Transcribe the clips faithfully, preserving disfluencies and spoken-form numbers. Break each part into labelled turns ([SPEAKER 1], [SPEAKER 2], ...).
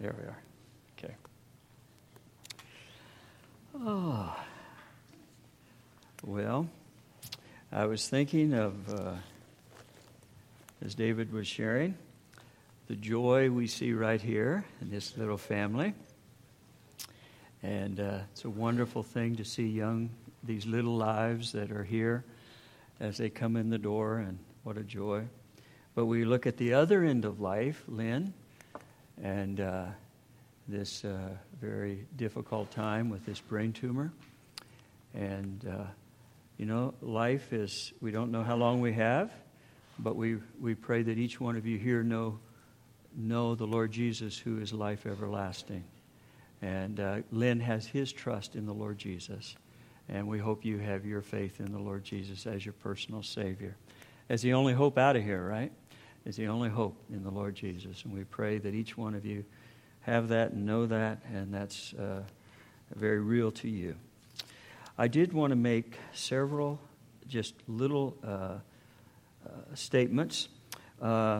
[SPEAKER 1] There we are. Okay. Oh. Well, I was thinking of, uh, as David was sharing, the joy we see right here in this little family. And uh, it's a wonderful thing to see young, these little lives that are here as they come in the door, and what a joy. But we look at the other end of life, Lynn, and uh, this uh, very difficult time with this brain tumor. And, uh, you know, life is, we don't know how long we have, but we, we pray that each one of you here know, know the Lord Jesus, who is life everlasting. And uh, Lynn has his trust in the Lord Jesus. And we hope you have your faith in the Lord Jesus as your personal Savior. As the only hope out of here, right? Is the only hope in the Lord Jesus. And we pray that each one of you have that and know that, and that's uh, very real to you. I did want to make several just little uh, uh, statements. Uh,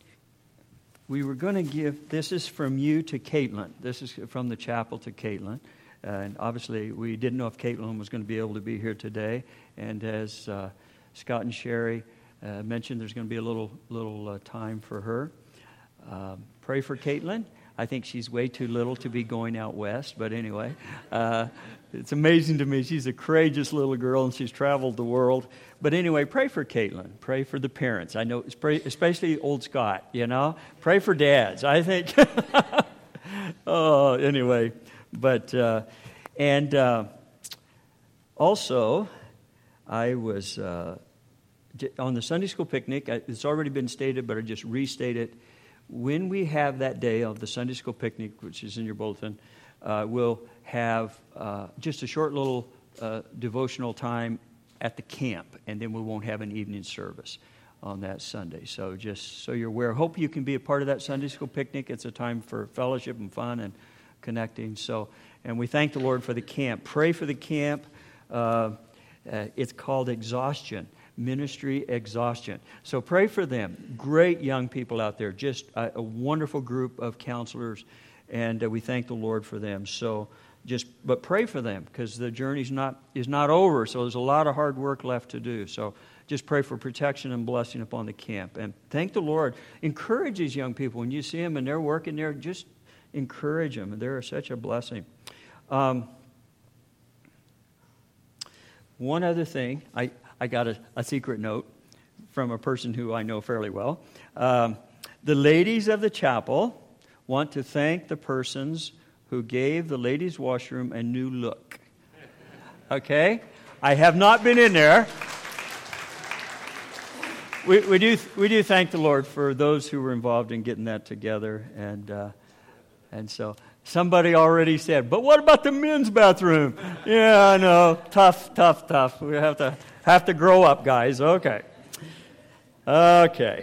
[SPEAKER 1] we were going to give, this is from you to Caitlin. This is from the chapel to Caitlin. Uh, and obviously, we didn't know if Caitlin was going to be able to be here today. And as uh, Scott and Sherry uh, mentioned, there's going to be a little little uh, time for her. Um, pray for Caitlin. I think she's way too little to be going out west. But anyway, uh, it's amazing to me. She's a courageous little girl, and she's traveled the world. But anyway, pray for Caitlin. Pray for the parents. I know, especially old Scott, you know. Pray for dads, I think. Oh, anyway. But, uh, and uh, also, I was uh, on the Sunday school picnic. It's already been stated, but I just restate it. When we have that day of the Sunday school picnic, which is in your bulletin, uh, we'll have uh, just a short little uh, devotional time at the camp, and then we won't have an evening service on that Sunday. So just so you're aware, hope you can be a part of that Sunday school picnic. It's a time for fellowship and fun and connecting. So, and we thank the Lord for the camp. Pray for the camp. Uh, uh, it's called Exhaustion. Ministry Exhaustion. So pray for them. Great young people out there. Just a, a wonderful group of counselors, and uh, we thank the Lord for them. So just, but pray for them, because the journey's not is not over. So there's a lot of hard work left to do. So just pray for protection and blessing upon the camp, and thank the Lord. Encourage these young people when you see them and they're working there. Just encourage them. They're such a blessing. Um, one other thing, I. I got a, a secret note from a person who I know fairly well. Um, the ladies of the chapel want to thank the persons who gave the ladies' washroom a new look. Okay? I have not been in there. We, we do we do thank the Lord for those who were involved in getting that together, and uh, and so. Somebody already said, but what about the men's bathroom? Yeah, I know. Tough, tough, tough. We have to have to grow up, guys. Okay. Okay.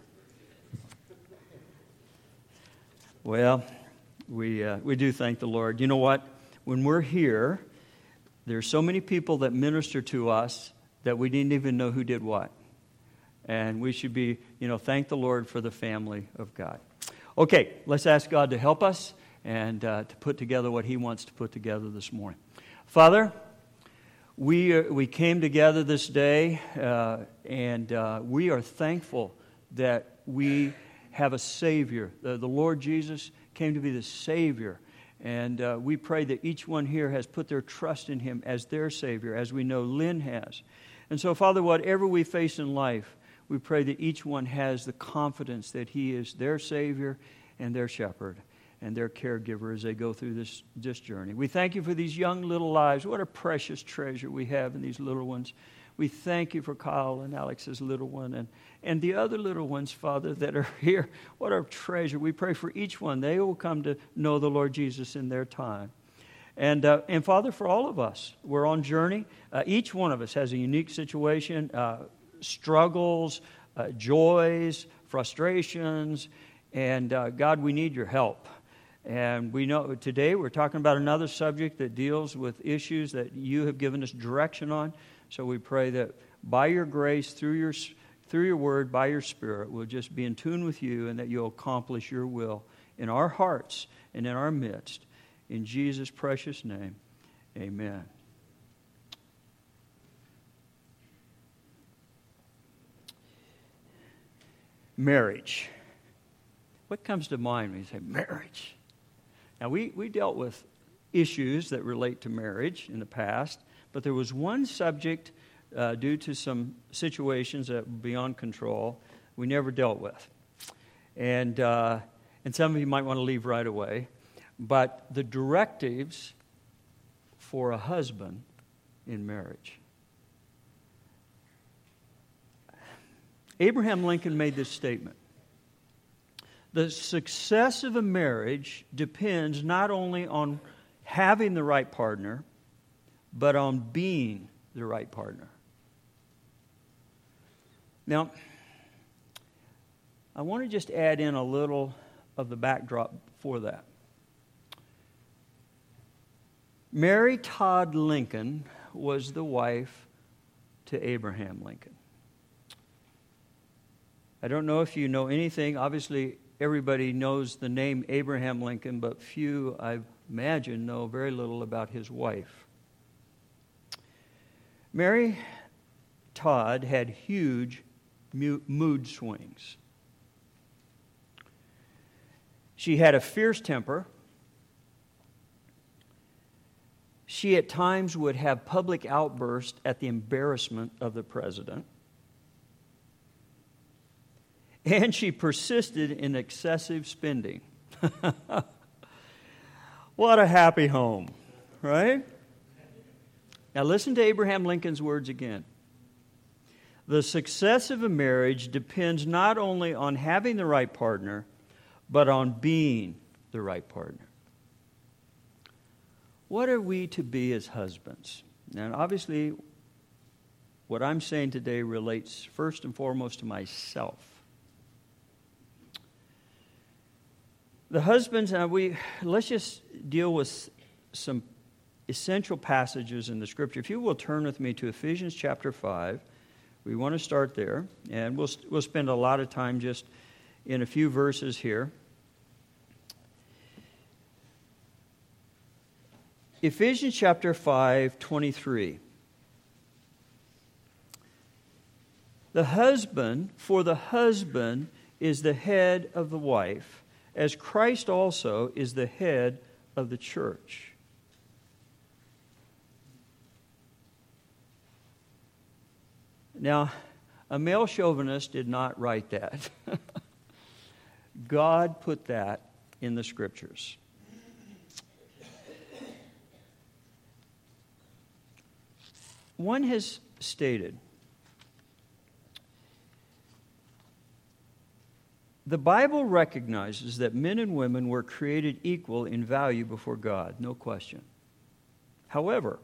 [SPEAKER 1] Well, we uh, we do thank the Lord. You know what? When we're here, there's so many people that minister to us that we didn't even know who did what. And we should be, you know, thank the Lord for the family of God. Okay, let's ask God to help us and uh, to put together what He wants to put together this morning. Father, we uh, we came together this day, uh, and uh, we are thankful that we have a Savior. The, the Lord Jesus came to be the Savior, and uh, we pray that each one here has put their trust in Him as their Savior, as we know Lynn has. And so, Father, whatever we face in life, we pray that each one has the confidence that He is their Savior and their shepherd and their caregiver as they go through this, this journey. We thank you for these young little lives. What a precious treasure we have in these little ones. We thank you for Kyle and Alex's little one and, and the other little ones, Father, that are here. What a treasure. We pray for each one. They will come to know the Lord Jesus in their time. And, uh, and Father, for all of us, we're on journey. Uh, each one of us has a unique situation, uh, struggles, uh, joys, frustrations, and uh, God, we need your help. And we know today we're talking about another subject that deals with issues that you have given us direction on. So we pray that by your grace, through your through your word, by your Spirit, we'll just be in tune with you, and that you'll accomplish your will in our hearts and in our midst. In Jesus' precious name, amen. Marriage. What comes to mind when you say marriage? Now, we, we dealt with issues that relate to marriage in the past, but there was one subject uh, due to some situations that were beyond control we never dealt with. And, uh, and some of you might want to leave right away. But the directives for a husband in marriage. Abraham Lincoln made this statement. The success of a marriage depends not only on having the right partner, but on being the right partner. Now, I want to just add in a little of the backdrop for that. Mary Todd Lincoln was the wife to Abraham Lincoln. I don't know if you know anything. Obviously, everybody knows the name Abraham Lincoln, but few, I imagine, know very little about his wife. Mary Todd had huge mood swings. She had a fierce temper. She at times would have public outbursts at the embarrassment of the president. And she persisted in excessive spending. What a happy home, right? Now listen to Abraham Lincoln's words again. The success of a marriage depends not only on having the right partner, but on being the right partner. What are we to be as husbands? Now, obviously, what I'm saying today relates first and foremost to myself. The husbands, uh, we let's just deal with some essential passages in the Scripture. If you will turn with me to Ephesians chapter five, we want to start there, and we'll we'll spend a lot of time just in a few verses here. Ephesians chapter five, twenty-three. The husband, for the husband is the head of the wife, as Christ also is the head of the church. Now, a male chauvinist did not write that. God put that in the Scriptures. One has stated, the Bible recognizes that men and women were created equal in value before God, no question. However,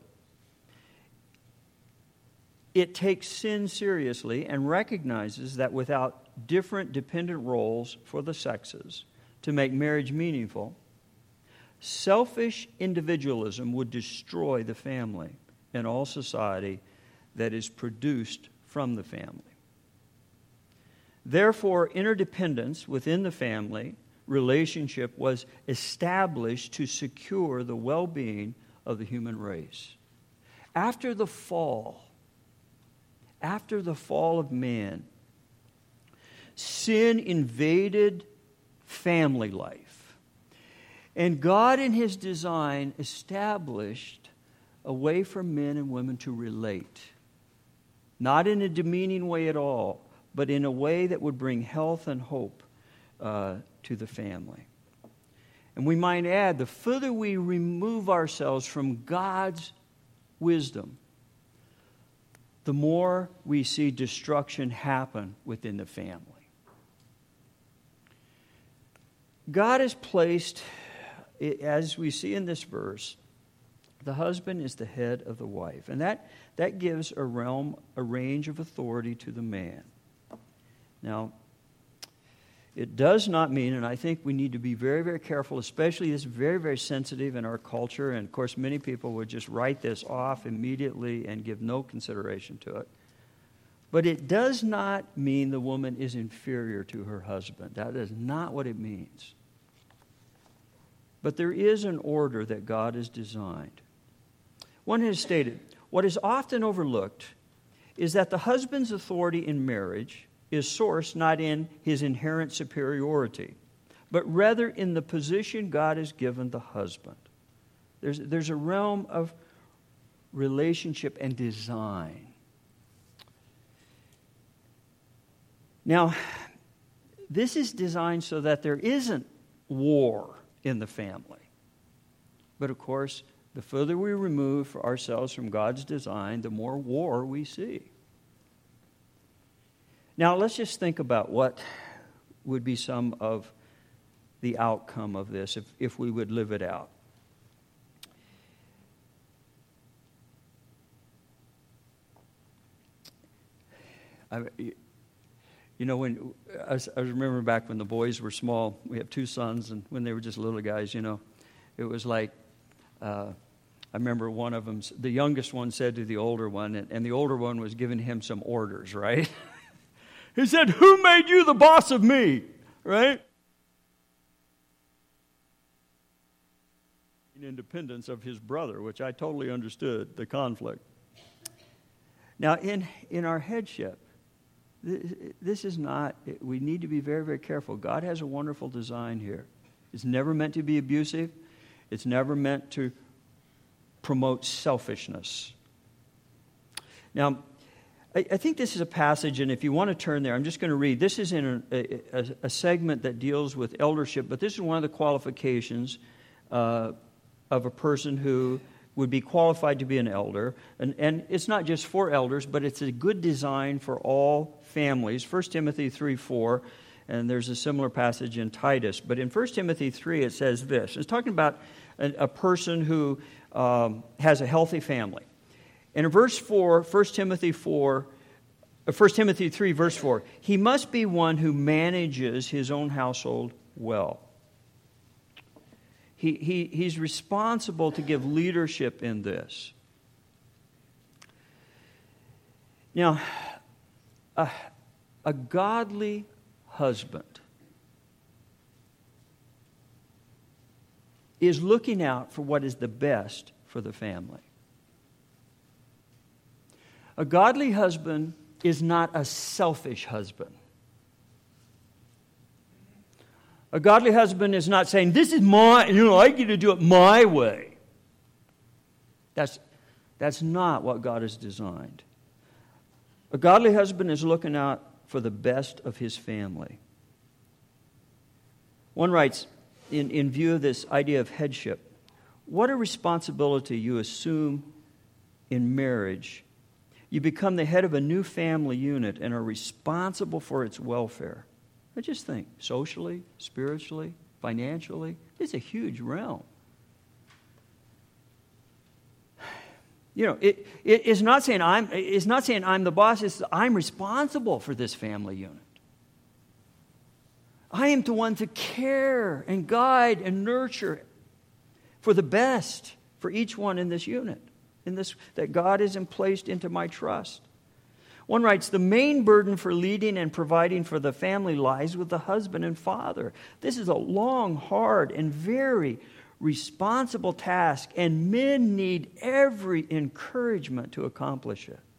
[SPEAKER 1] it takes sin seriously and recognizes that without different dependent roles for the sexes to make marriage meaningful, selfish individualism would destroy the family and all society that is produced from the family. Therefore, interdependence within the family relationship was established to secure the well-being of the human race. After the fall, after the fall of man, sin invaded family life. And God in His design established a way for men and women to relate. Not in a demeaning way at all, but in a way that would bring health and hope uh, to the family. And we might add, the further we remove ourselves from God's wisdom, the more we see destruction happen within the family. God has placed, as we see in this verse, the husband is the head of the wife. And that, that gives a realm, a range of authority to the man. Now, it does not mean, and I think we need to be very, very careful, especially this is very, very sensitive in our culture, and of course many people would just write this off immediately and give no consideration to it. But it does not mean the woman is inferior to her husband. That is not what it means. but there is an order that God has designed. One has stated, what is often overlooked is that the husband's authority in marriage is sourced not in his inherent superiority, but rather in the position God has given the husband. There's, there's a realm of relationship and design. Now, this is designed so that there isn't war in the family. But of course, the further we remove ourselves from God's design, the more war we see. Now, let's just think about what would be some of the outcome of this if, if we would live it out. I, you know, when I, I remember back when the boys were small, we have two sons, and when they were just little guys, you know, it was like, uh, I remember one of them, the youngest one said to the older one, and, and the older one was giving him some orders, right? He said, "Who made you the boss of me?" Right? Independence of his brother, which I totally understood, the conflict. Now, in, in our headship, this is not, we need to be very, very careful. God has a wonderful design here. It's never meant to be abusive. It's never meant to promote selfishness. Now, I, I think this is a passage, and if you want to turn there, I'm just going to read. This is in a, a, a segment that deals with eldership, but this is one of the qualifications uh, of a person who would be qualified to be an elder. And, and it's not just for elders, but it's a good design for all families. First Timothy three four, and there's a similar passage in Titus. But in First Timothy three, it says this. It's talking about a, a person who um, has a healthy family. And in verse four, First Timothy four, First Timothy three, verse four, he must be one who manages his own household well. He, he, he's responsible to give leadership in this. Now, a, a godly husband is looking out for what is the best for the family. A godly husband is not a selfish husband. A godly husband is not saying, "This is my, you know, I get to do it my way." That's, that's not what God has designed. A godly husband is looking out for the best of his family. One writes, in, in view of this idea of headship, what a responsibility you assume in marriage. You become the head of a new family unit and are responsible for its welfare. I just think, socially, spiritually, financially, it's a huge realm. You know, it, it, it's not saying I'm it's not saying I'm the boss, it's I'm responsible for this family unit. I am the one to care and guide and nurture for the best for each one in this unit, in this that God has placed into my trust. One writes, the main burden for leading and providing for the family lies with the husband and father. This is a long, hard, and very responsible task, and men need every encouragement to accomplish it.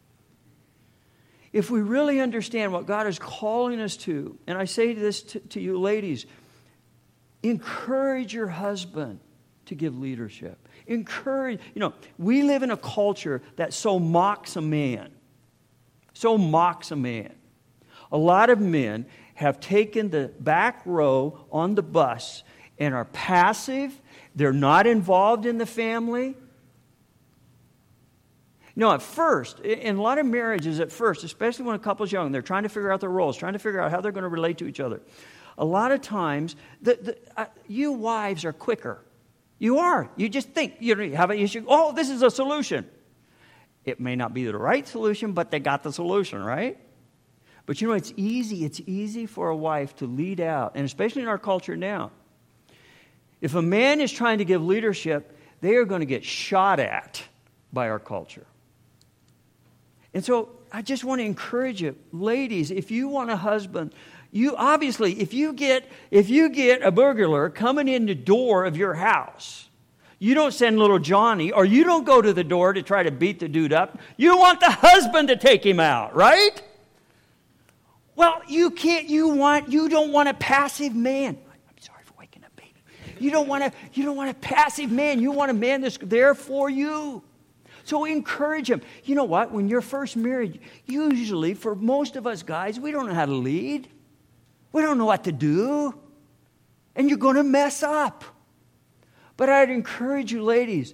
[SPEAKER 1] If we really understand what God is calling us to, and I say this to, to you ladies, encourage your husband to give leadership. Encourage, you know, we live in a culture that so mocks a man. So mocks a man. A lot of men have taken the back row on the bus and are passive. They're not involved in the family. No, at first, in a lot of marriages at first, especially when a couple's young, they're trying to figure out their roles, trying to figure out how they're going to relate to each other. A lot of times, the, the, uh, you wives are quicker. You are. You just think, you know, you have an issue. Oh, this is a solution. It may not be the right solution, but they got the solution, right? But you know, it's easy. It's easy for a wife to lead out, and especially in our culture now. If a man is trying to give leadership, they are going to get shot at by our culture. And so I just want to encourage you, ladies, if you want a husband, You obviously, if you get if you get a burglar coming in the door of your house, you don't send little Johnny, or you don't go to the door to try to beat the dude up. You want the husband to take him out, right? Well, you can't. You want. You don't want a passive man. I'm sorry for waking up, baby. You don't want a. You don't want a passive man. You want a man that's there for you. So encourage him. You know what? When you're first married, usually for most of us guys, we don't know how to lead. We don't know what to do. And you're going to mess up. But I'd encourage you, ladies,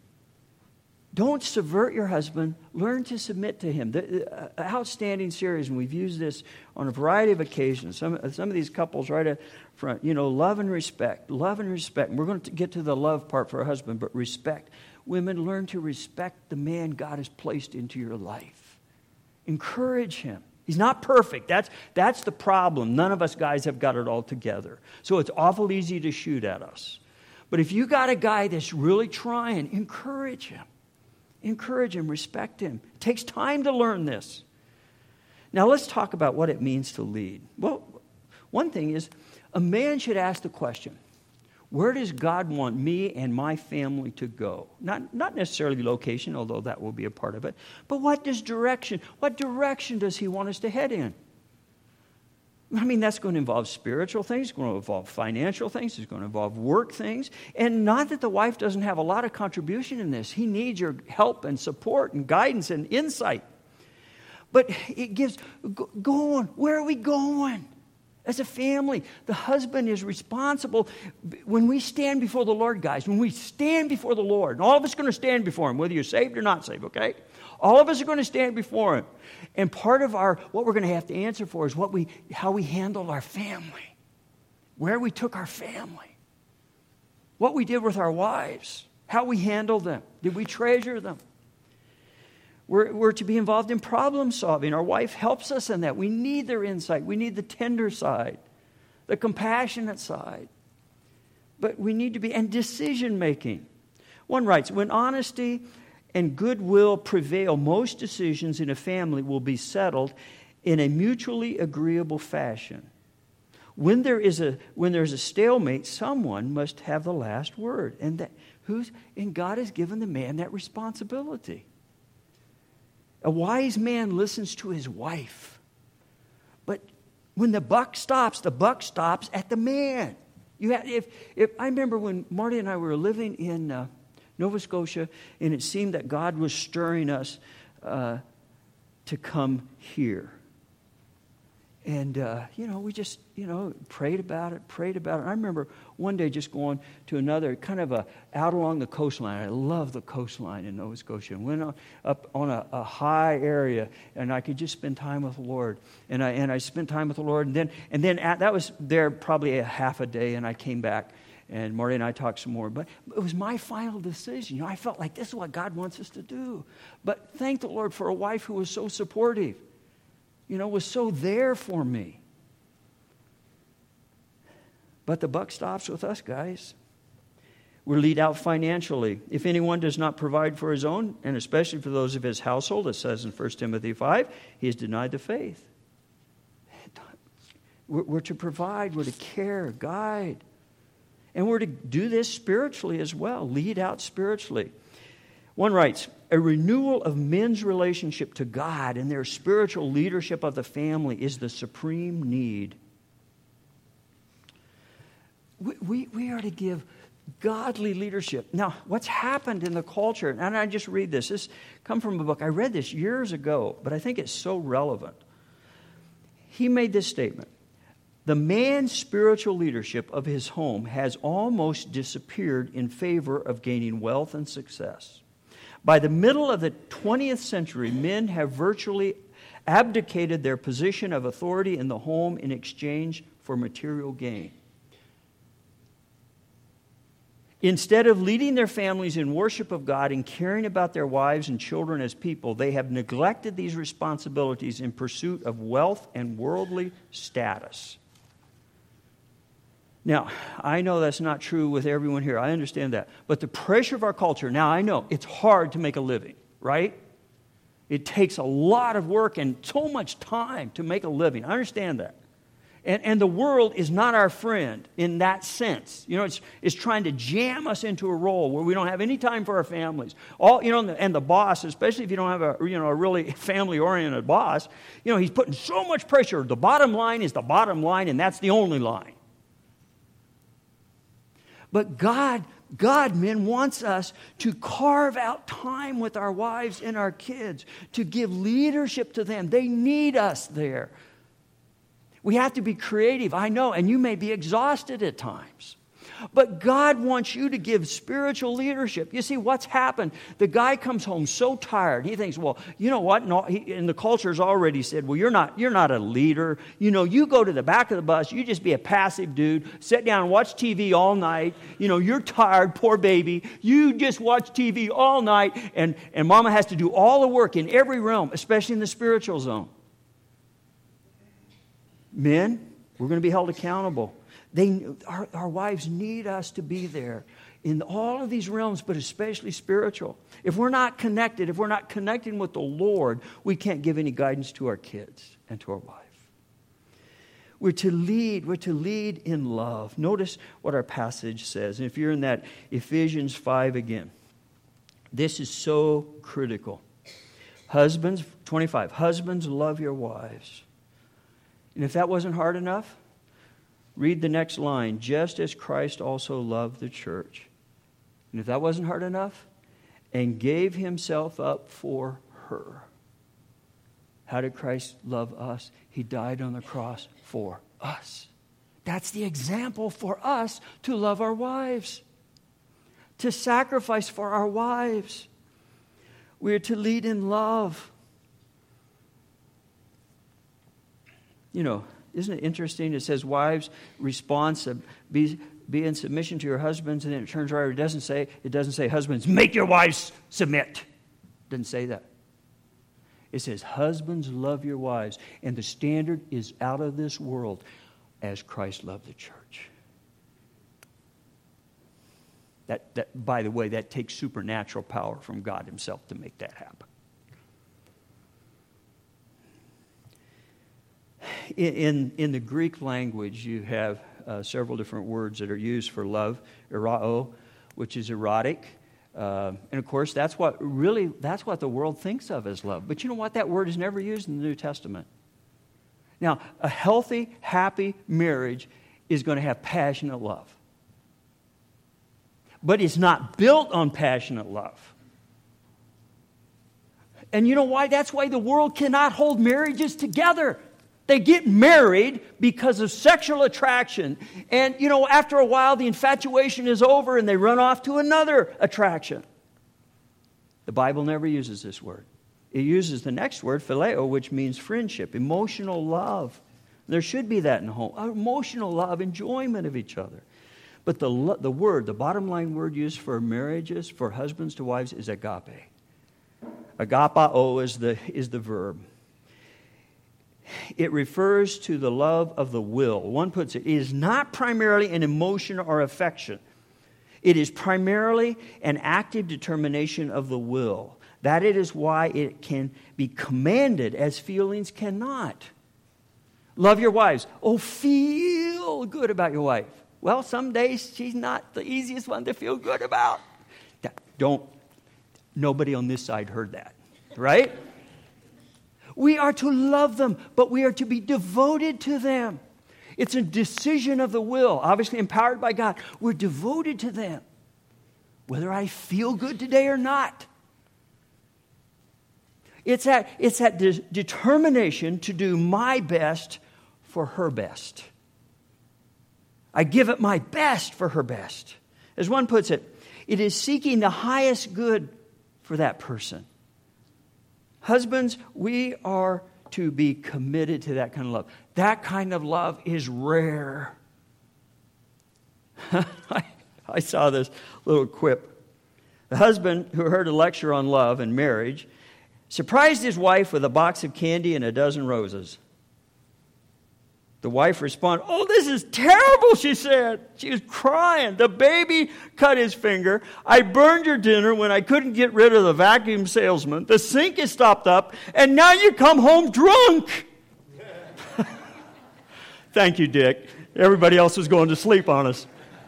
[SPEAKER 1] don't subvert your husband. Learn to submit to him. The uh, outstanding series, and we've used this on a variety of occasions. Some, some of these couples right up front, you know, love and respect. Love and respect. And we're going to get to the love part for a husband, but respect. Women, learn to respect the man God has placed into your life. Encourage him. He's not perfect. That's, that's the problem. None of us guys have got it all together. So it's awful easy to shoot at us. But if you got a guy that's really trying, encourage him. Encourage him, respect him. It takes time to learn this. Now let's talk about what it means to lead. Well, one thing is, a man should ask the question, where does God want me and my family to go? Not, not necessarily location, although that will be a part of it. But what does direction, what direction does he want us to head in? I mean, that's going to involve spiritual things. It's going to involve financial things. It's going to involve work things. And not that the wife doesn't have a lot of contribution in this. He needs your help and support and guidance and insight. But it gives, go, go on. Where are we going? As a family, the husband is responsible. When we stand before the Lord, guys, when we stand before the Lord, and all of us are going to stand before him, whether you're saved or not saved, okay? All of us are going to stand before him. And part of our, what we're going to have to answer for is what we, how we handled our family, where we took our family, what we did with our wives, how we handled them. Did we treasure them? We're, we're to be involved in problem solving. Our wife helps us in that. We need their insight. We need the tender side, the compassionate side. But we need to be, and decision making. One writes, when honesty and goodwill prevail, most decisions in a family will be settled in a mutually agreeable fashion. When there is a when there's a stalemate, someone must have the last word. And that who's and God has given the man that responsibility. A wise man listens to his wife. But when the buck stops, the buck stops at the man. You have, if, if I remember when Marty and I were living in uh, Nova Scotia, and it seemed that God was stirring us uh, to come here. And, uh, you know, we just, you know, prayed about it, prayed about it. I remember one day just going to another, kind of a, out along the coastline. I love the coastline in Nova Scotia. And went on, up on a, a high area, and I could just spend time with the Lord. And I and I spent time with the Lord. And then, and then at, that was there probably a half a day, and I came back, and Marty and I talked some more. But it was my final decision. You know, I felt like this is what God wants us to do. But thank the Lord for a wife who was so supportive. You know, was so there for me. But the buck stops with us, guys. We're lead out financially. If anyone does not provide for his own, and especially for those of his household, it says in First Timothy five, he has denied the faith. We're, we're to provide, we're to care, guide. And we're to do this spiritually as well, lead out spiritually. One writes, a renewal of men's relationship to God and their spiritual leadership of the family is the supreme need. We, we, we are to give godly leadership. Now, what's happened in the culture, and I just read this. This comes from a book. I read this years ago, but I think it's so relevant. He made this statement. The man's spiritual leadership of his home has almost disappeared in favor of gaining wealth and success. By the middle of the twentieth century, men have virtually abdicated their position of authority in the home in exchange for material gain. Instead of leading their families in worship of God and caring about their wives and children as people, they have neglected these responsibilities in pursuit of wealth and worldly status. Now, I know that's not true with everyone here. I understand that. But the pressure of our culture, now I know it's hard to make a living, right? It takes a lot of work and so much time to make a living. I understand that. And, and the world is not our friend in that sense. You know, it's, it's trying to jam us into a role where we don't have any time for our families. All, you know, and the, and the boss, especially if you don't have a, you know, a really family-oriented boss, you know, he's putting so much pressure. The bottom line is the bottom line, and that's the only line. But God, God, men, wants us to carve out time with our wives and our kids, to give leadership to them. They need us there. We have to be creative, I know, and you may be exhausted at times. But God wants you to give spiritual leadership. You see, what's happened? The guy comes home so tired. He thinks, well, you know what? No, he, and the culture's already said, well, you're not, you're not a leader. You know, you go to the back of the bus. You just be a passive dude. Sit down and watch T V all night. You know, you're tired, poor baby. You just watch T V all night. And, and mama has to do all the work in every realm, especially in the spiritual zone. Men, we're going to be held accountable. They, our, our wives need us to be there in all of these realms, but especially spiritual. If we're not connected, if we're not connecting with the Lord, we can't give any guidance to our kids and to our wife. We're to lead. We're to lead in love. Notice what our passage says. And if you're in that Ephesians five again, this is so critical. Husbands, twenty-five, husbands, love your wives. And if that wasn't hard enough, read the next line, just as Christ also loved the church. And if that wasn't hard enough, and gave himself up for her. How did Christ love us? He died on the cross for us. That's the example for us to love our wives, to sacrifice for our wives. We are to lead in love. You know, isn't it interesting? It says, wives, response, be, be in submission to your husbands. And then it turns around, it doesn't say, it doesn't say, husbands, make your wives submit. It doesn't say that. It says, husbands, love your wives. And the standard is out of this world, as Christ loved the church. That, that, by the way, that takes supernatural power from God himself to make that happen. In, in the Greek language, you have uh, several different words that are used for love. Erao, which is erotic. Uh, and of course, that's what really, that's what the world thinks of as love. But you know what? That word is never used in the New Testament. Now, a healthy, happy marriage is going to have passionate love. But it's not built on passionate love. And you know why? That's why the world cannot hold marriages together. They get married because of sexual attraction. And, you know, after a while, the infatuation is over and they run off to another attraction. The Bible never uses this word. It uses the next word, phileo, which means friendship, emotional love. There should be that in a home. Emotional love, enjoyment of each other. But the, the word, the bottom line word used for marriages, for husbands to wives, is agape. Agapao is the, is the verb. It refers to the love of the will. One puts it, it is not primarily an emotion or affection. It is primarily an active determination of the will. That it is why it can be commanded as feelings cannot. Love your wives. Oh, feel good about your wife. Well, some days she's not the easiest one to feel good about. Don't, nobody on this side heard that, right? We are to love them, but we are to be devoted to them. It's a decision of the will, obviously empowered by God. We're devoted to them, whether I feel good today or not. It's that, it's that de- determination to do my best for her best. I give it my best for her best. As one puts it, it is seeking the highest good for that person. Husbands, we are to be committed to that kind of love. That kind of love is rare. I, I saw this little quip. The husband who heard a lecture on love and marriage surprised his wife with a box of candy and a dozen roses. The wife responded, "Oh, this is terrible," she said. She was crying. "The baby cut his finger. I burned your dinner when I couldn't get rid of the vacuum salesman. The sink is stopped up, and now you come home drunk." Thank you, Dick. Everybody else was going to sleep on us.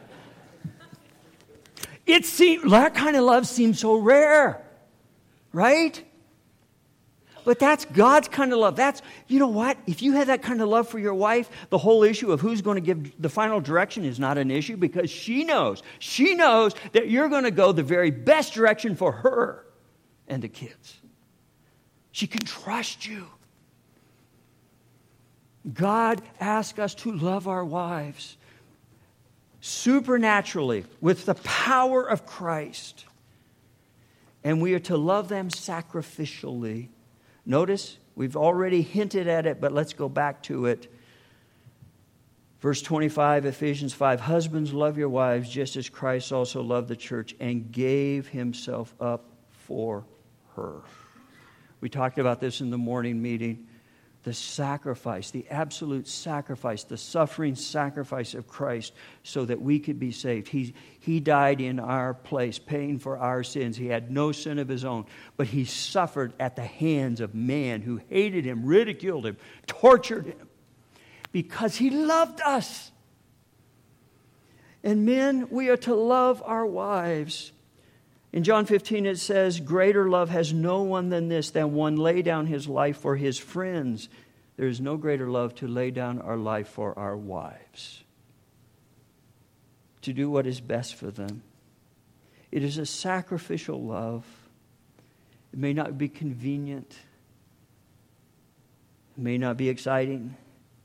[SPEAKER 1] It seems, that kind of love seems so rare, right? But that's God's kind of love. That's, you know what? If you have that kind of love for your wife, the whole issue of who's going to give the final direction is not an issue because she knows. She knows that you're going to go the very best direction for her and the kids. She can trust you. God asks us to love our wives supernaturally with the power of Christ. And we are to love them sacrificially. Notice, we've already hinted at it, but let's go back to it. Verse twenty-five, Ephesians five, husbands, love your wives just as Christ also loved the church and gave himself up for her. We talked about this in the morning meeting. The sacrifice, the absolute sacrifice, the suffering sacrifice of Christ so that we could be saved. He, he died in our place, paying for our sins. He had no sin of his own, but he suffered at the hands of man who hated him, ridiculed him, tortured him because he loved us. And men, we are to love our wives. In John fifteen it says, greater love has no one than this, than one lay down his life for his friends. There is no greater love to lay down our life for our wives. To do what is best for them. It is a sacrificial love. It may not be convenient. It may not be exciting.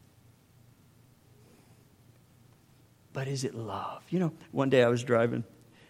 [SPEAKER 1] But is it love? You know, one day I was driving.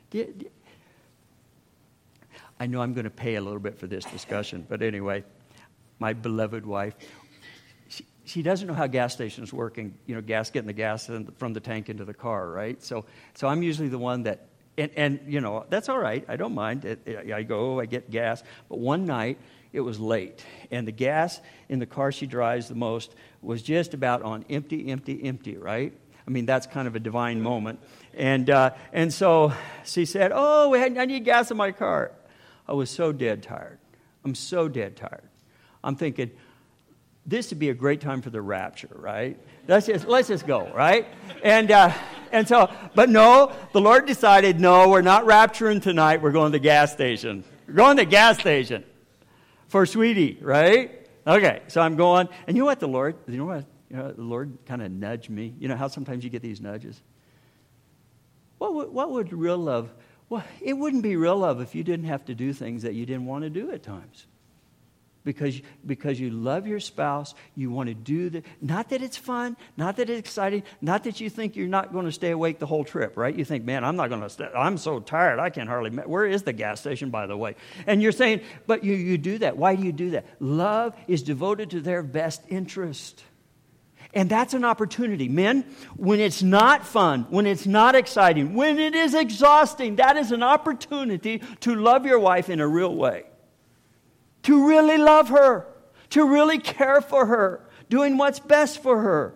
[SPEAKER 1] I know I'm going to pay a little bit for this discussion, but anyway, my beloved wife, she, she doesn't know how gas stations work and, you know, gas, getting the gas in, from the tank into the car, right? So so I'm usually the one that, and, and you know, that's all right. I don't mind. It, it, I go, I get gas. But one night, it was late, and the gas in the car she drives the most was just about on empty, empty, empty, right? I mean, that's kind of a divine moment. And, uh, and so she said, oh, I need gas in my car. I was so dead tired. I'm so dead tired. I'm thinking, this would be a great time for the rapture, right? Let's just let's just go, right? And uh, and so, but no, the Lord decided, no, we're not rapturing tonight. We're going to the gas station. We're going to the gas station for sweetie, right? Okay, so I'm going, and you know what the Lord, you know what, you know, the Lord kind of nudged me. You know how sometimes you get these nudges? What would, what would real love? Well, it wouldn't be real love if you didn't have to do things that you didn't want to do at times. Because, because you love your spouse, you want to do the, not that it's fun, not that it's exciting, not that you think you're not going to stay awake the whole trip, right? You think, man, I'm not going to stay, I'm so tired, I can hardly, where is the gas station, by the way? And you're saying, but you, you do that. Why do you do that? Love is devoted to their best interest. And that's an opportunity. Men, when it's not fun, when it's not exciting, when it is exhausting, that is an opportunity to love your wife in a real way. To really love her. To really care for her. Doing what's best for her.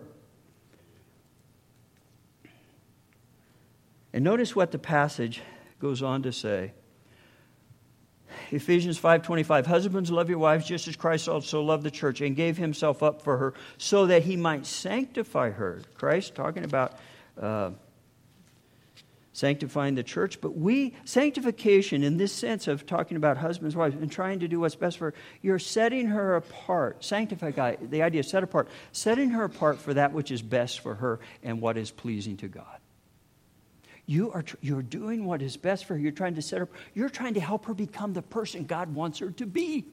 [SPEAKER 1] And notice what the passage goes on to say. Ephesians five twenty-five, husbands, love your wives just as Christ also loved the church and gave himself up for her so that he might sanctify her. Christ talking about uh, sanctifying the church. But we, sanctification in this sense of talking about husbands, wives, and trying to do what's best for her, you're setting her apart. Sanctify, the idea of set apart. Setting her apart for that which is best for her and what is pleasing to God. You are tr- you're doing what is best for her. You're trying to set her. You're trying to help her become the person God wants her to be.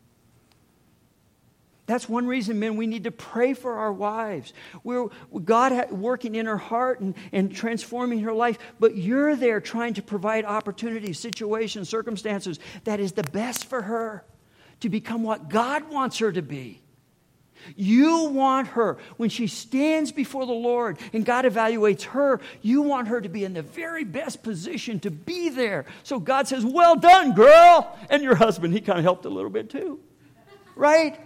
[SPEAKER 1] That's one reason, men, we need to pray for our wives. We're God ha- working in her heart and, and transforming her life, but you're there trying to provide opportunities, situations, circumstances that is the best for her to become what God wants her to be. You want her, when she stands before the Lord and God evaluates her, you want her to be in the very best position to be there. So God says, well done, girl. And your husband, he kind of helped a little bit too. Right?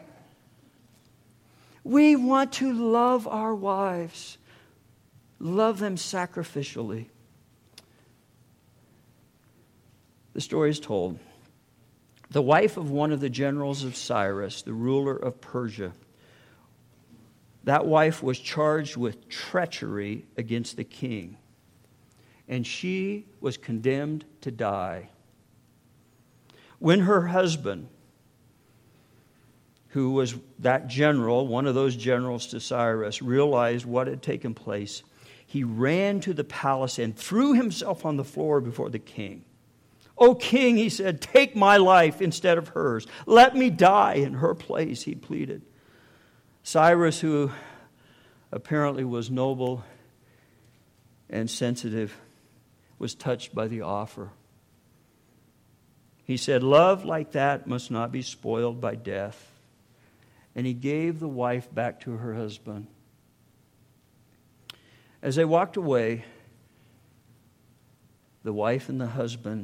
[SPEAKER 1] We want to love our wives. Love them sacrificially. The story is told. The wife of one of the generals of Cyrus, the ruler of Persia, That wife was charged with treachery against the king, and she was condemned to die. When her husband, who was that general, one of those generals to Cyrus, realized what had taken place, he ran to the palace and threw himself on the floor before the king. "O king," he said, "take my life instead of hers. Let me die in her place," he pleaded. Cyrus, who apparently was noble and sensitive, was touched by the offer. He said, "Love like that must not be spoiled by death." And he gave the wife back to her husband. As they walked away, the wife and the husband,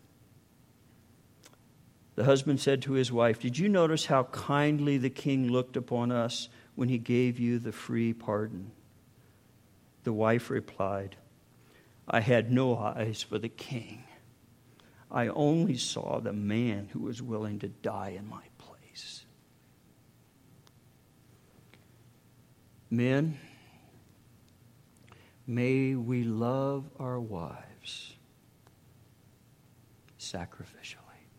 [SPEAKER 1] the husband said to his wife, "Did you notice how kindly the king looked upon us when he gave you the free pardon?" The wife replied, "I had no eyes for the king. I only saw the man who was willing to die in my place." Men, may we love our wives sacrificially.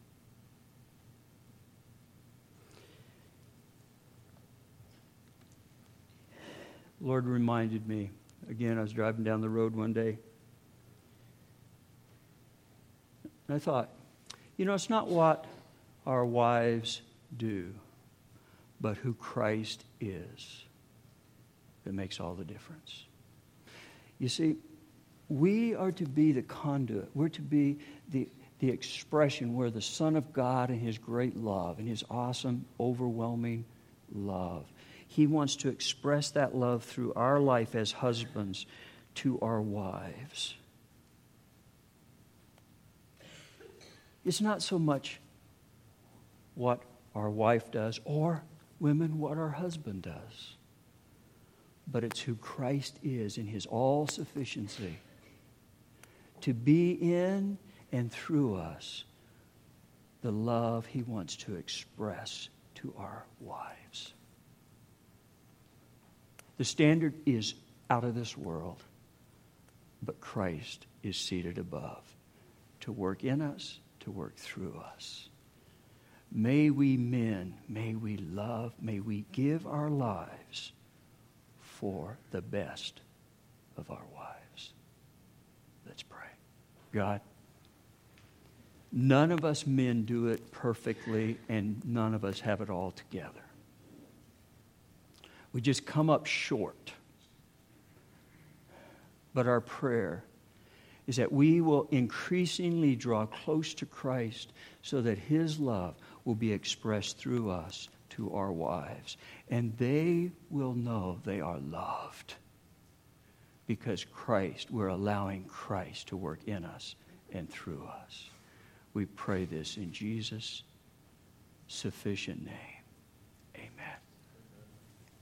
[SPEAKER 1] Lord reminded me, again, I was driving down the road one day, and I thought, you know, it's not what our wives do, but who Christ is that makes all the difference. You see, we are to be the conduit. We're to be the, the expression where the Son of God and His great love and His awesome, overwhelming love, He wants to express that love through our life as husbands to our wives. It's not so much what our wife does, or women, what our husband does, but it's who Christ is in His all-sufficiency to be in and through us the love He wants to express to our wives. The standard is out of this world, but Christ is seated above to work in us, to work through us. May we men, may we love, may we give our lives for the best of our wives. Let's pray. God, none of us men do it perfectly, and none of us have it all together. We just come up short. But our prayer is that we will increasingly draw close to Christ so that His love will be expressed through us to our wives. And they will know they are loved because Christ, we're allowing Christ to work in us and through us. We pray this in Jesus' sufficient name.